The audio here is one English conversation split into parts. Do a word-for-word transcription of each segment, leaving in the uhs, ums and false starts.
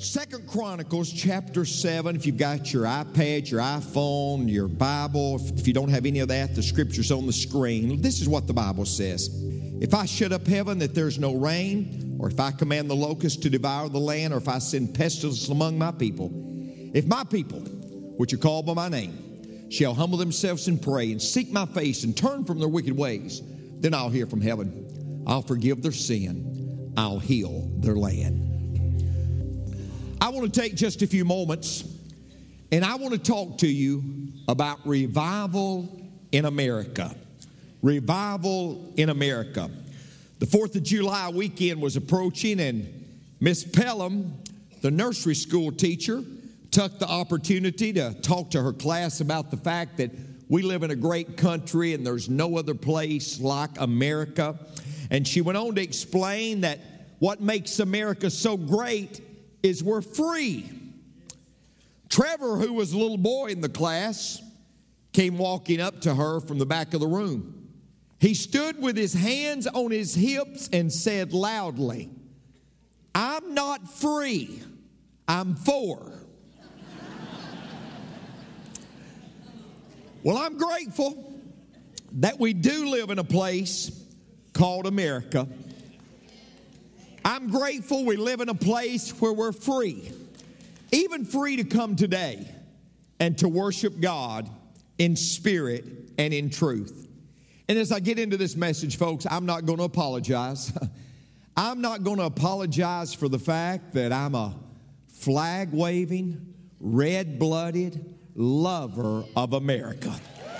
Second Chronicles chapter seven, if you've got your iPad, your iPhone, your Bible, if you don't have any of that, the scripture's on the screen. This is what the Bible says. If I shut up heaven that there's no rain, or if I command the locusts to devour the land, or if I send pestilence among my people, if my people, which are called by my name, shall humble themselves and pray and seek my face and turn from their wicked ways, then I'll hear from heaven. I'll forgive their sin. I'll heal their land. I want to take just a few moments and I want to talk to you about revival in America. Revival in America. The fourth of July weekend was approaching, and Miss Pelham, the nursery school teacher, took the opportunity to talk to her class about the fact that we live in a great country and there's no other place like America. And she went on to explain that what makes America so great is we're free. Trevor, who was a little boy in the class, came walking up to her from the back of the room. He stood with his hands on his hips and said loudly, "I'm not free, I'm for." Well, I'm grateful that we do live in a place called America. I'm grateful we live in a place where we're free, even free to come today and to worship God in spirit and in truth. And as I get into this message, folks, I'm not going to apologize. I'm not going to apologize for the fact that I'm a flag-waving, red-blooded lover of America.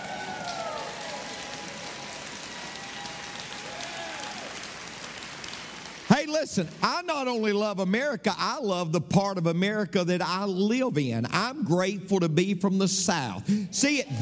Hey, listen, I not only love America, I love the part of America that I live in. I'm grateful to be from the South. See it?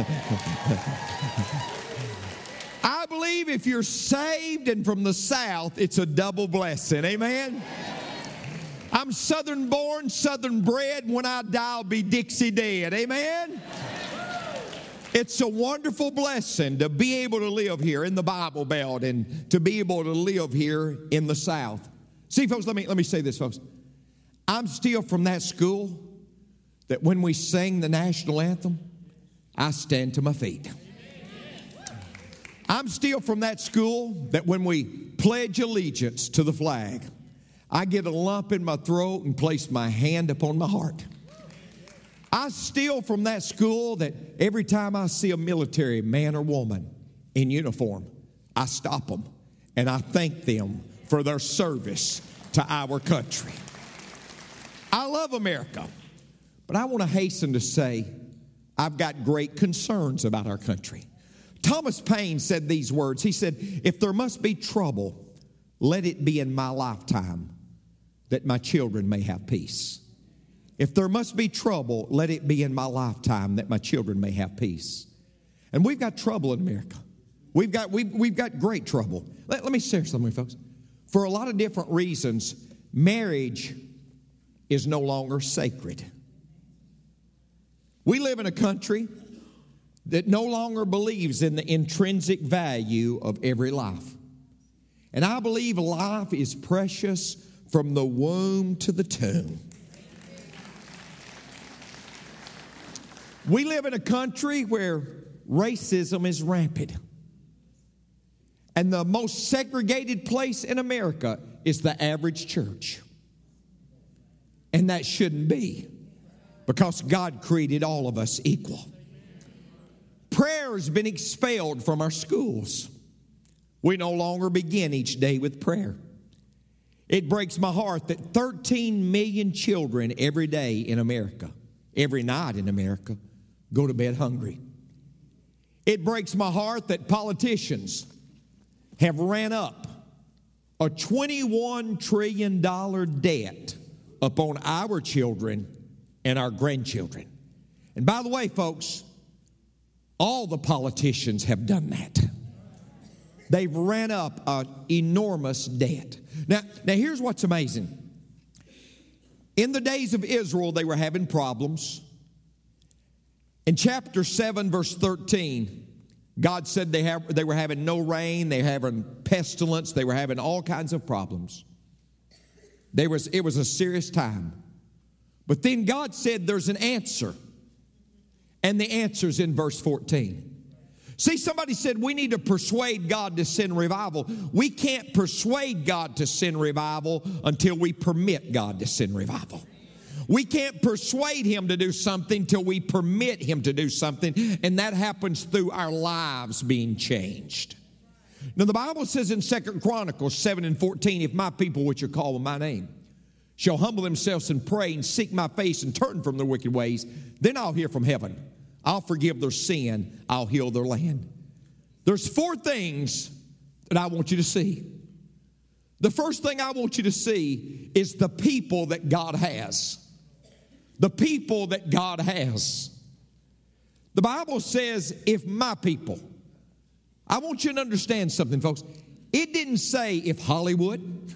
I believe if you're saved and from the South, it's a double blessing. Amen? I'm Southern born, Southern bred. When I die, I'll be Dixie dead. Amen? It's a wonderful blessing to be able to live here in the Bible Belt and to be able to live here in the South. See, folks, let me, let me say this, folks. I'm still from that school that when we sing the national anthem, I stand to my feet. I'm still from that school that when we pledge allegiance to the flag, I get a lump in my throat and place my hand upon my heart. I steal from that school that every time I see a military man or woman in uniform, I stop them and I thank them for their service to our country. I love America, but I want to hasten to say I've got great concerns about our country. Thomas Paine said these words. He said, "If there must be trouble, let it be in my lifetime that my children may have peace. If there must be trouble, let it be in my lifetime that my children may have peace." And we've got trouble in America. We've got, we've, we've got great trouble. Let, let me share something, folks. For a lot of different reasons, marriage is no longer sacred. We live in a country that no longer believes in the intrinsic value of every life. And I believe life is precious from the womb to the tomb. We live in a country where racism is rampant. And the most segregated place in America is the average church. And that shouldn't be, because God created all of us equal. Prayer has been expelled from our schools. We no longer begin each day with prayer. It breaks my heart that thirteen million children every day in America, every night in America, go to bed hungry. It breaks my heart that politicians have ran up a twenty-one trillion dollars debt upon our children and our grandchildren. And by the way, folks, all the politicians have done that. They've ran up an enormous debt. Now, now here's what's amazing. In the days of Israel, they were having problems. In chapter seven, verse thirteen, God said they, have, they were having no rain, they were having pestilence, they were having all kinds of problems. There was, it was a serious time. But then God said there's an answer. And the answer's in verse fourteen. See, somebody said we need to persuade God to send revival. We can't persuade God to send revival until we permit God to send revival. We can't persuade Him to do something till we permit Him to do something, and that happens through our lives being changed. Now, the Bible says in Second Chronicles seven and fourteen, if my people which are called by my name shall humble themselves and pray and seek my face and turn from their wicked ways, then I'll hear from heaven. I'll forgive their sin. I'll heal their land. There's four things that I want you to see. The first thing I want you to see is the people that God has. The people that God has. The Bible says, if my people. I want you to understand something, folks. It didn't say if Hollywood.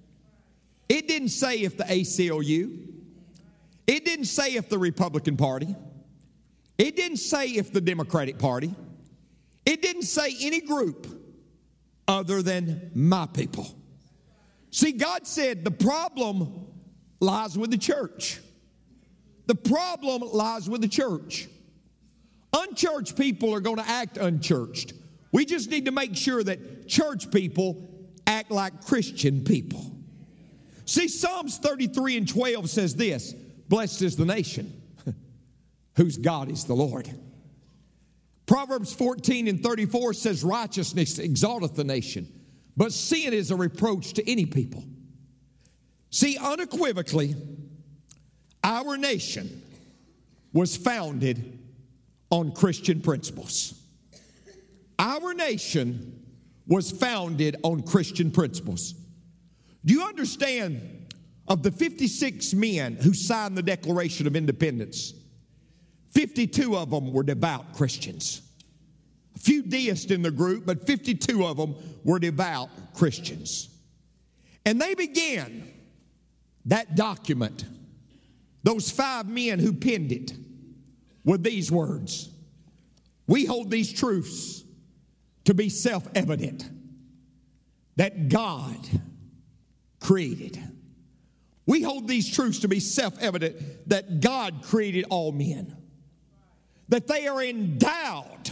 It didn't say if the A C L U. It didn't say if the Republican Party. It didn't say if the Democratic Party. It didn't say any group other than my people. See, God said the problem lies with the church. The problem lies with the church. Unchurched people are going to act unchurched. We just need to make sure that church people act like Christian people. See, Psalms thirty-three and twelve says this, blessed is the nation whose God is the Lord. Proverbs fourteen and thirty-four says, righteousness exalteth the nation, but sin is a reproach to any people. See, unequivocally, our nation was founded on Christian principles. Our nation was founded on Christian principles. Do you understand, of the fifty-six men who signed the Declaration of Independence, fifty-two of them were devout Christians. A few deists in the group, but fifty-two of them were devout Christians. And they began that document, those five men who penned it, with these words. We hold these truths to be self-evident, that God created. We hold these truths to be self-evident, that God created all men, that they are endowed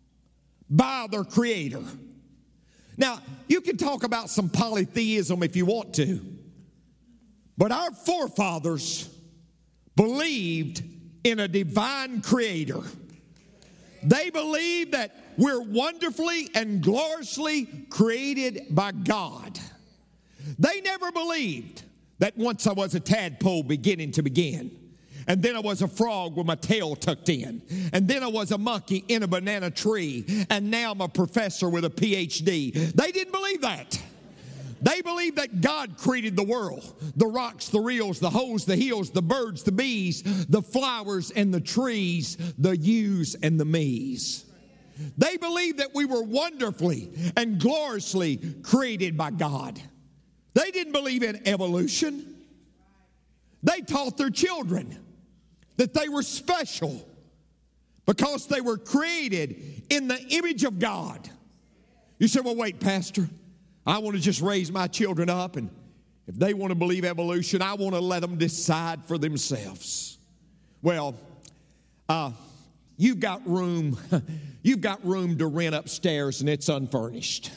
by their Creator. Now, you can talk about some polytheism if you want to, but our forefathers believed in a divine Creator. They believed that we're wonderfully and gloriously created by God. They never believed that once I was a tadpole beginning to begin, and then I was a frog with my tail tucked in, and then I was a monkey in a banana tree, and now I'm a professor with a P H D. They didn't believe that. They believed that God created the world, the rocks, the reels, the holes, the hills, the birds, the bees, the flowers and the trees, the yous and the me's. They believed that we were wonderfully and gloriously created by God. They didn't believe in evolution. They taught their children that they were special because they were created in the image of God. You say, well, wait, Pastor, I want to just raise my children up, and if they want to believe evolution, I want to let them decide for themselves. Well, uh, you've got room, you've got room to rent upstairs, and it's unfurnished.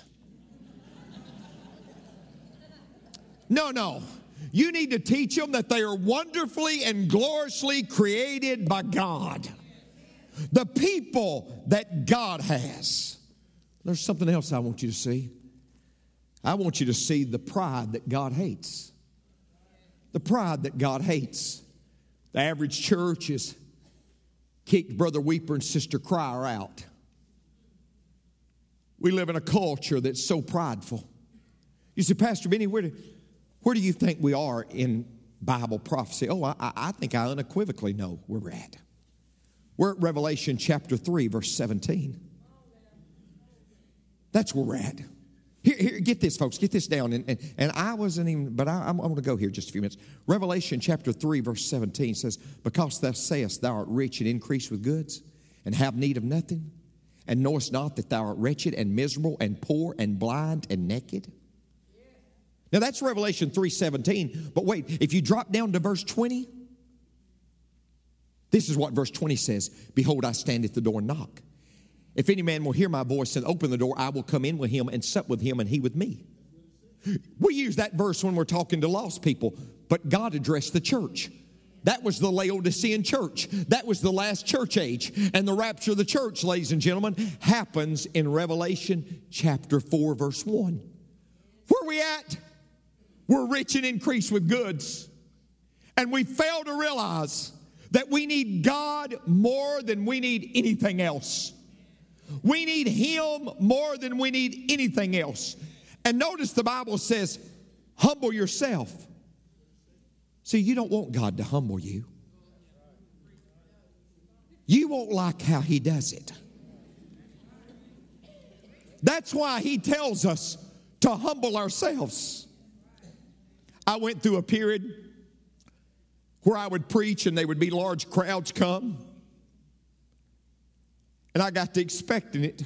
No, no. You need to teach them that they are wonderfully and gloriously created by God. The people that God has. There's something else I want you to see. I want you to see the pride that God hates. The pride that God hates. The average church has kicked Brother Weeper and Sister Cryer out. We live in a culture that's so prideful. You say, Pastor Benny, where do, where do you think we are in Bible prophecy? Oh, I, I think I unequivocally know where we're at. We're at Revelation chapter three, verse seventeen. That's where we're at. Here, here, get this, folks. Get this down. And, and, and I wasn't even, but I, I'm, I'm going to go here just a few minutes. Revelation chapter three, verse seventeen says, because thou sayest thou art rich and increased with goods, and have need of nothing, and knowest not that thou art wretched and miserable and poor and blind and naked. Now that's Revelation three seventeen. But wait, if you drop down to verse twenty, This is what verse twenty says. Behold, I stand at the door and knock. If any man will hear my voice and open the door, I will come in with him and sup with him and he with me. We use that verse when we're talking to lost people, but God addressed the church. That was the Laodicean church. That was the last church age. And the rapture of the church, ladies and gentlemen, happens in Revelation chapter four, verse one. Where are we at? We're rich and increased with goods. And we fail to realize that we need God more than we need anything else. We need Him more than we need anything else. And notice the Bible says, humble yourself. See, you don't want God to humble you. You won't like how He does it. That's why He tells us to humble ourselves. I went through a period where I would preach and there would be large crowds come. And I got to expecting it.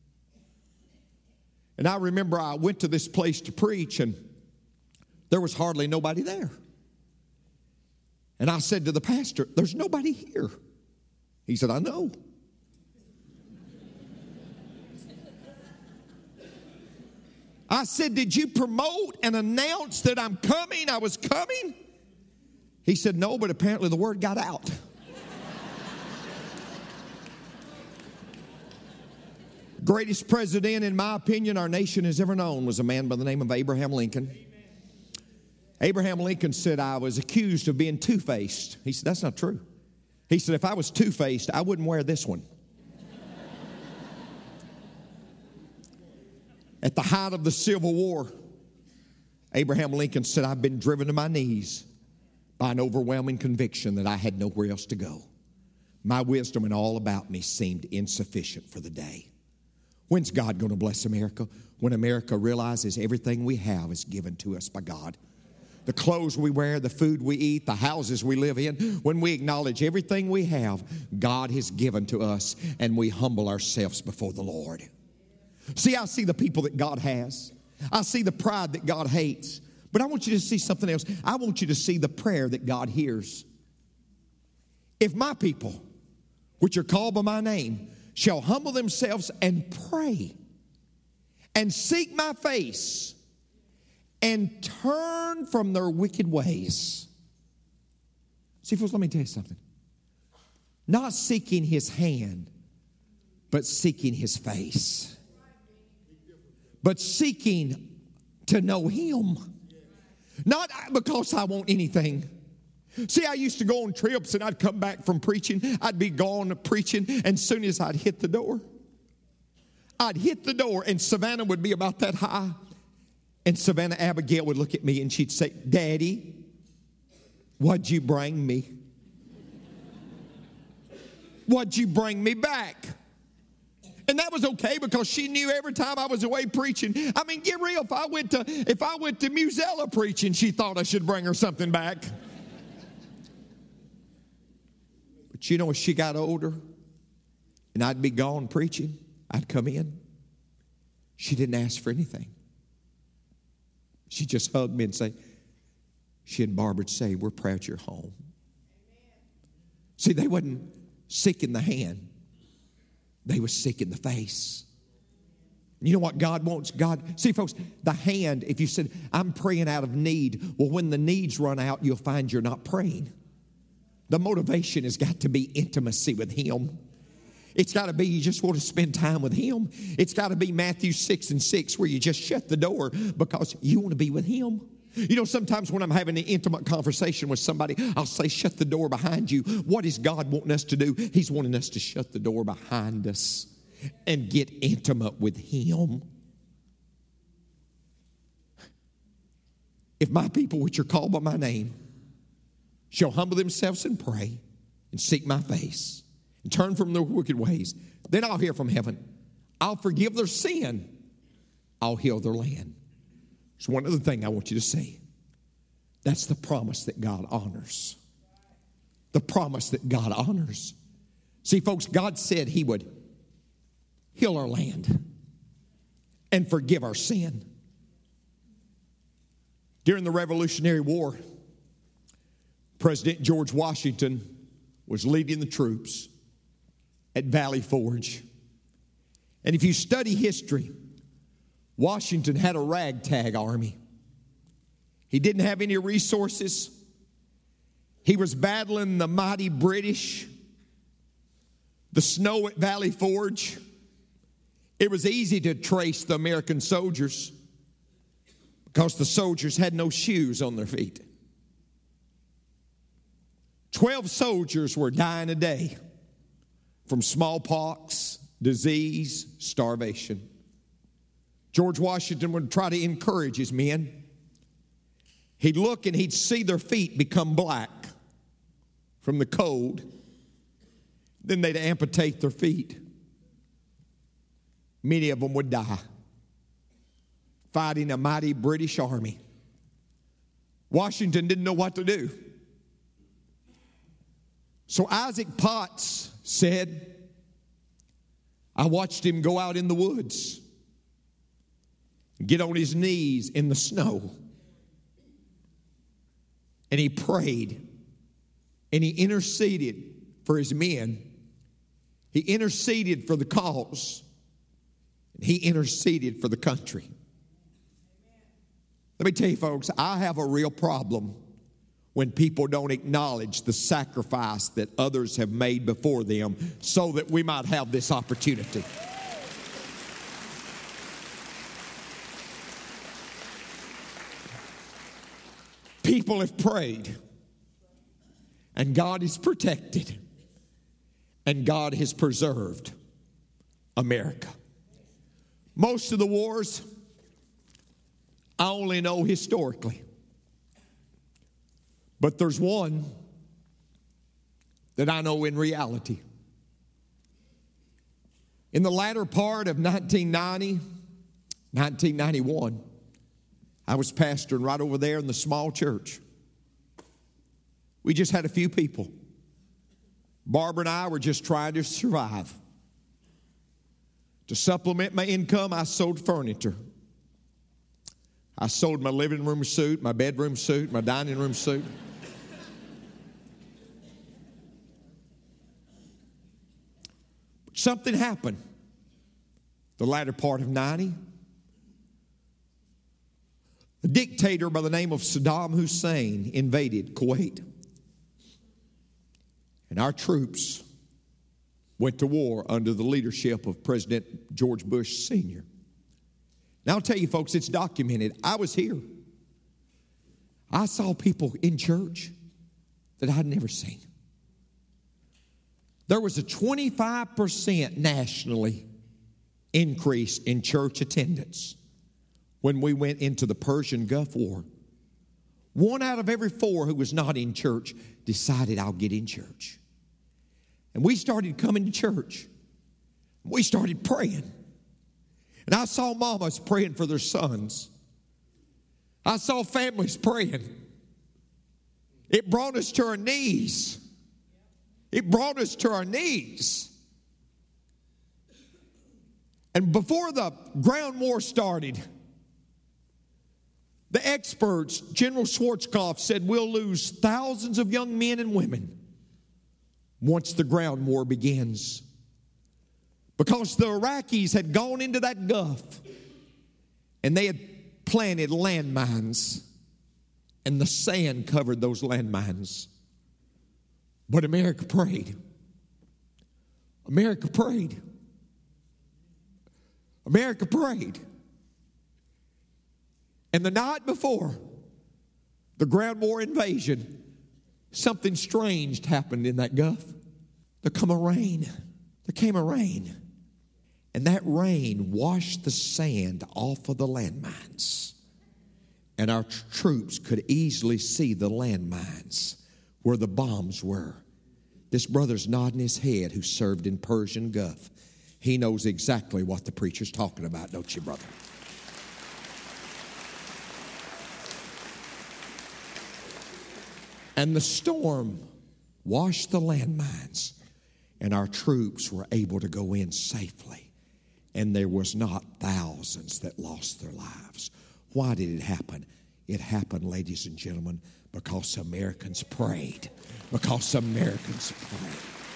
And I remember I went to this place to preach and there was hardly nobody there. And I said to the pastor, there's nobody here. He said, I know. I said, did you promote and announce that I'm coming? I was coming? He said, no, but apparently the word got out. Greatest president, in my opinion, our nation has ever known was a man by the name of Abraham Lincoln. Abraham Lincoln said, I was accused of being two-faced. He said, that's not true. He said, if I was two-faced, I wouldn't wear this one. At the height of the Civil War, Abraham Lincoln said, I've been driven to my knees by an overwhelming conviction that I had nowhere else to go. My wisdom and all about me seemed insufficient for the day. When's God going to bless America? When America realizes everything we have is given to us by God. The clothes we wear, the food we eat, the houses we live in. When we acknowledge everything we have, God has given to us, and we humble ourselves before the Lord. See, I see the people that God has. I see the pride that God hates. But I want you to see something else. I want you to see the prayer that God hears. If my people, which are called by my name, shall humble themselves and pray and seek my face and turn from their wicked ways. See, folks, let me tell you something. Not seeking His hand, but seeking His face. But seeking to know Him. Not because I want anything. See, I used to go on trips and I'd come back from preaching. I'd be gone preaching, and as soon as I'd hit the door, I'd hit the door, and Savannah would be about that high. And Savannah Abigail would look at me and she'd say, Daddy, what'd you bring me? What'd you bring me back? And that was okay because she knew every time I was away preaching. I mean, get real. If I went to if I went to Musella preaching, she thought I should bring her something back. But you know, as she got older and I'd be gone preaching, I'd come in. She didn't ask for anything. She'd just hug me and say, she and Barbara would say, we're proud you're home. See, they wasn't seeking the hand. They were seeking the face. You know what God wants? God, see, folks, the hand, if you said, I'm praying out of need, well, when the needs run out, you'll find you're not praying. The motivation has got to be intimacy with Him. It's got to be you just want to spend time with Him. It's got to be Matthew six and six where you just shut the door because you want to be with Him. You know, sometimes when I'm having an intimate conversation with somebody, I'll say, shut the door behind you. What is God wanting us to do? He's wanting us to shut the door behind us and get intimate with Him. If my people, which are called by my name, shall humble themselves and pray and seek my face and turn from their wicked ways, then I'll hear from heaven. I'll forgive their sin. I'll heal their land. There's one other thing I want you to see. That's the promise that God honors. The promise that God honors. See, folks, God said He would heal our land and forgive our sin. During the Revolutionary War, President George Washington was leading the troops at Valley Forge. And if you study history, Washington had a ragtag army. He didn't have any resources. He was battling the mighty British, the snow at Valley Forge. It was easy to trace the American soldiers because the soldiers had no shoes on their feet. Twelve soldiers were dying a day from smallpox, disease, starvation. George Washington would try to encourage his men. He'd look and he'd see their feet become black from the cold. Then they'd amputate their feet. Many of them would die fighting a mighty British army. Washington didn't know what to do. So Isaac Potts said, I watched him go out in the woods, get on his knees in the snow, and he prayed, and he interceded for his men. He interceded for the cause, and he interceded for the country. Let me tell you, folks, I have a real problem when people don't acknowledge the sacrifice that others have made before them so that we might have this opportunity. People have prayed, and God has protected, and God has preserved America. Most of the wars I only know historically. But there's one that I know in reality. In the latter part of nineteen ninety, nineteen ninety-one, I was pastoring right over there in the small church. We just had a few people. Barbara and I were just trying to survive. To supplement my income, I sold furniture. I sold my living room suit, my bedroom suit, my dining room suit. Something happened the latter part of ninety. A dictator by the name of Saddam Hussein invaded Kuwait. And our troops went to war under the leadership of President George Bush Senior Now I'll tell you folks, it's documented. I was here. I saw people in church that I'd never seen. There was a twenty-five percent nationally increase in church attendance when we went into the Persian Gulf War. One out of every four who was not in church decided, I'll get in church. And we started coming to church. We started praying. And I saw mamas praying for their sons. I saw families praying. It brought us to our knees. It brought us to our knees. And before the ground war started, the experts, General Schwarzkopf said, we'll lose thousands of young men and women once the ground war begins. Because the Iraqis had gone into that Gulf and they had planted landmines, and the sand covered those landmines. But America prayed. America prayed. America prayed. And the night before the ground war invasion, something strange happened in that Gulf. There came a rain. There came a rain. And that rain washed the sand off of the landmines. And our tr- troops could easily see the landmines where the bombs were. This brother's nodding his head who served in Persian Gulf. He knows exactly what the preacher's talking about, don't you, brother? And the storm washed the landmines, and our troops were able to go in safely. And there was not thousands that lost their lives. Why did it happen? It happened, ladies and gentlemen, because Americans prayed. Because some Americans pray.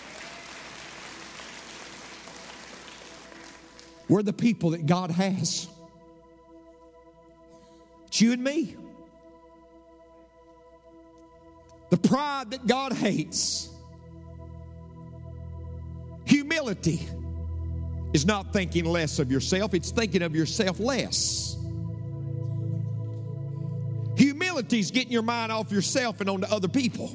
We're the people that God has. It's you and me. The pride that God hates. Humility is not thinking less of yourself, it's thinking of yourself less. Humility is getting your mind off yourself and onto other people.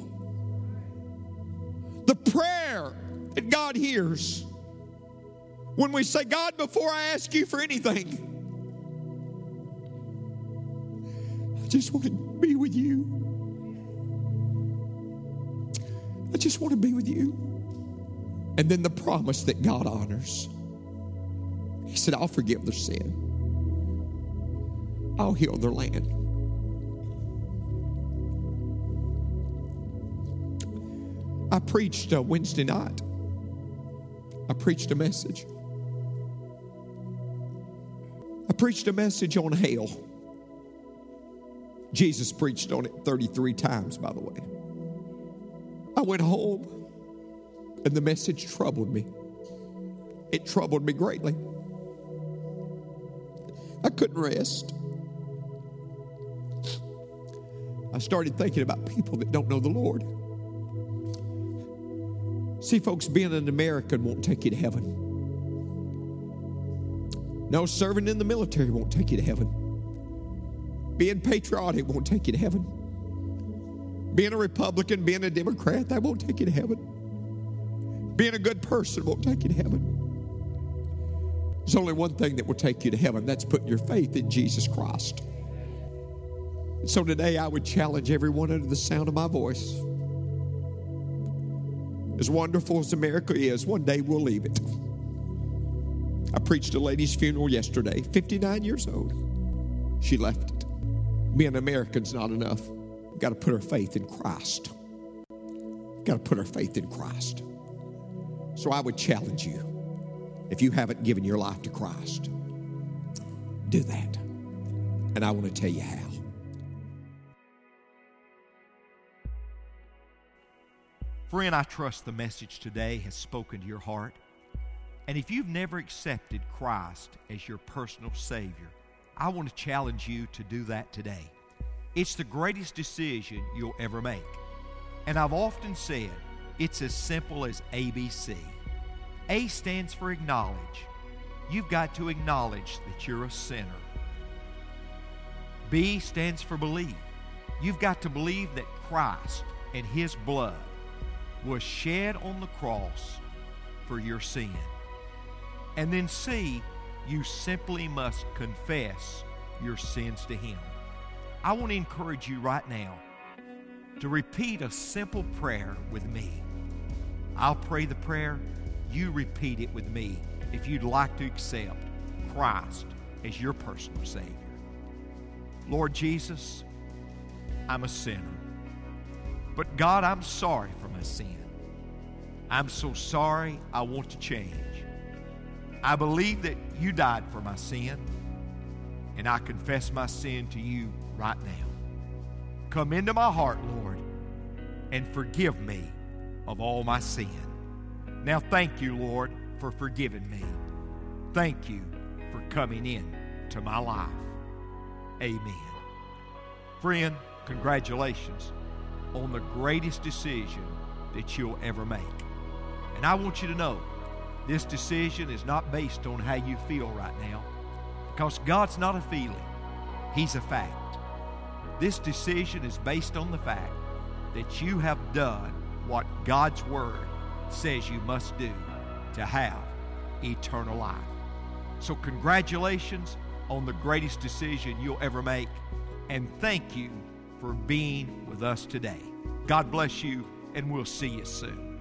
The prayer that God hears when we say, God, before I ask you for anything, I just want to be with you. I just want to be with you. And then the promise that God honors. He said, I'll forgive their sin. I'll heal their land. I preached uh, Wednesday night. I preached a message. I preached a message on hell. Jesus preached on it thirty-three times, by the way. I went home, and the message troubled me. It troubled me greatly. I couldn't rest. I started thinking about people that don't know the Lord. See, folks, being an American won't take you to heaven. No, serving in the military won't take you to heaven. Being patriotic won't take you to heaven. Being a Republican, being a Democrat, that won't take you to heaven. Being a good person won't take you to heaven. There's only one thing that will take you to heaven. That's putting your faith in Jesus Christ. So today I would challenge everyone under the sound of my voice. As wonderful as America is, one day we'll leave it. I preached a lady's funeral yesterday, fifty-nine years old. She left it. Being American's not enough. We've got to put our faith in Christ. We've got to put our faith in Christ. So I would challenge you, if you haven't given your life to Christ, do that. And I want to tell you how. Friend, I trust the message today has spoken to your heart. And if you've never accepted Christ as your personal Savior, I want to challenge you to do that today. It's the greatest decision you'll ever make. And I've often said it's as simple as A B C. A stands for acknowledge. You've got to acknowledge that you're a sinner. B stands for believe. You've got to believe that Christ and His blood was shed on the cross for your sin. And then C, you simply must confess your sins to Him. I want to encourage you right now to repeat a simple prayer with me. I'll pray the prayer. You repeat it with me if you'd like to accept Christ as your personal Savior. Lord Jesus, I'm a sinner. But God, I'm sorry for my sin. I'm so sorry, I want to change. I believe that you died for my sin, and I confess my sin to you right now. Come into my heart, Lord, and forgive me of all my sin. Now thank you, Lord, for forgiving me. Thank you for coming in to my life. Amen. Friend, congratulations on the greatest decision that you'll ever make. And I want you to know, this decision is not based on how you feel right now, because God's not a feeling. He's a fact. This decision is based on the fact that you have done what God's Word says you must do to have eternal life. So congratulations on the greatest decision you'll ever make, and thank you for being with us today. God bless you, and we'll see you soon.